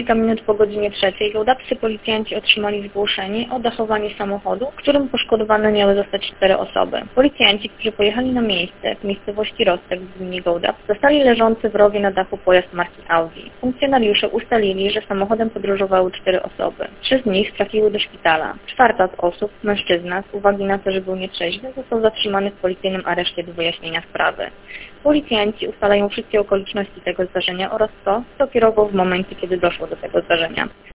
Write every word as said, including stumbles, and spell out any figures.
kilka minut po godzinie trzeciej gołdapscy policjanci otrzymali zgłoszenie o dachowanie samochodu, w którym poszkodowane miały zostać cztery osoby. Policjanci, którzy pojechali na miejsce w miejscowości Roztek w gminie Gołdap, zastali leżący w rowie na dachu pojazd marki Audi. Funkcjonariusze ustalili, że samochodem podróżowały cztery osoby. Trzy z nich trafiły do szpitala. Czwarta z osób, mężczyzna, z uwagi na to, że był nietrzeźwy, został zatrzymany w policyjnym areszcie do wyjaśnienia sprawy. Policjanci ustalają wszystkie okoliczności tego zdarzenia oraz to, kto kierował w momencie, kiedy doszło do tego zdarzenia.